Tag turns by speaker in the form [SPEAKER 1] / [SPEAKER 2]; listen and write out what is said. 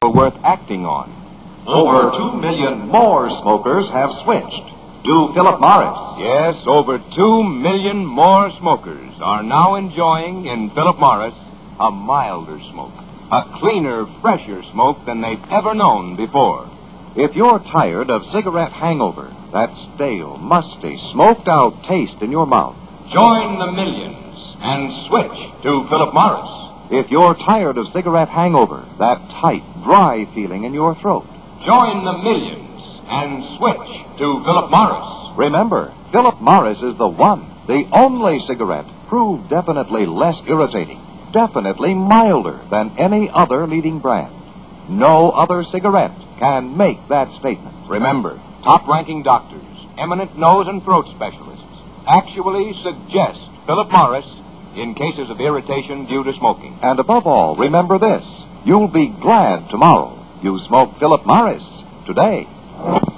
[SPEAKER 1] worth acting on. Over 2 million more smokers have switched to Philip Morris.
[SPEAKER 2] Yes, over 2 million more smokers are now enjoying in Philip Morris a milder smoke, a cleaner, fresher smoke than they've ever known before.
[SPEAKER 1] If you're tired of cigarette hangover, that stale, musty, smoked-out taste in your mouth,
[SPEAKER 2] join the millions and switch to Philip Morris.
[SPEAKER 1] If you're tired of cigarette hangover, that tight, dry feeling in your throat,
[SPEAKER 2] join the millions and switch to Philip Morris.
[SPEAKER 1] Remember, Philip Morris is the one, the only cigarette proved definitely less irritating, definitely milder than any other leading brand. No other cigarette can make that statement.
[SPEAKER 2] Remember, top-ranking doctors, eminent nose and throat specialists actually suggest Philip Morris in cases of irritation due to smoking.
[SPEAKER 1] And above all, remember this. You'll be glad tomorrow you smoked Philip Morris today.